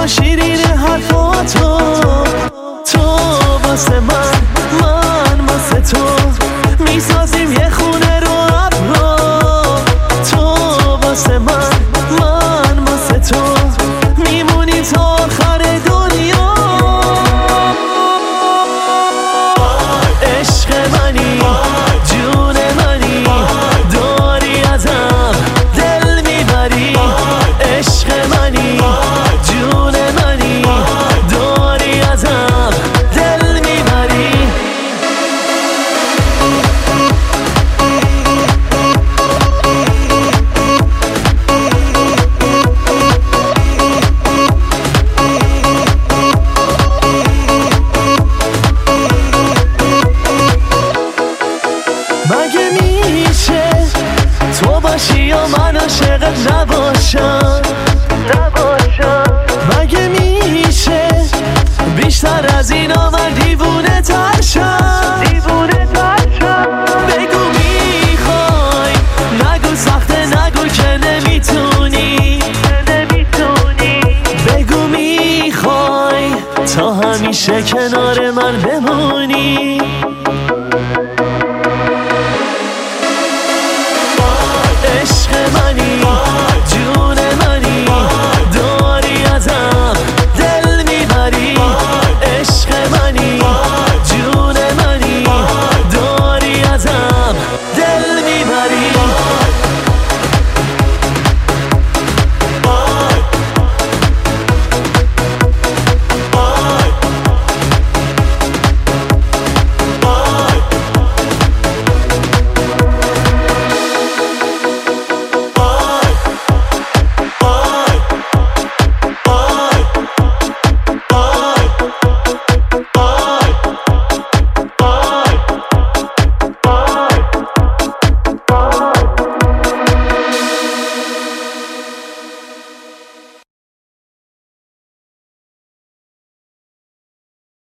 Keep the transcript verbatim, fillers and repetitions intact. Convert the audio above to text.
شیرین حرفاتو، تو واسه من، من واسه تو میسازیم یه خونه رو ابرو، تو واسه من، من واسه تو میمونی تا آخر دنیا. عشق منی، جون منی، داری ازم دل میبری. عشق منی، جون منی، داری ازم دل میبری. مگه میشه تو باشی یا من عاشقت نباشم؟ مگه میشه بیشتر از اینا من دیوونه تر شم؟ بگو میخوای، نگو سخته، نگو که نمیتونی. بگو میخوای تا همیشه کنار من بمونی.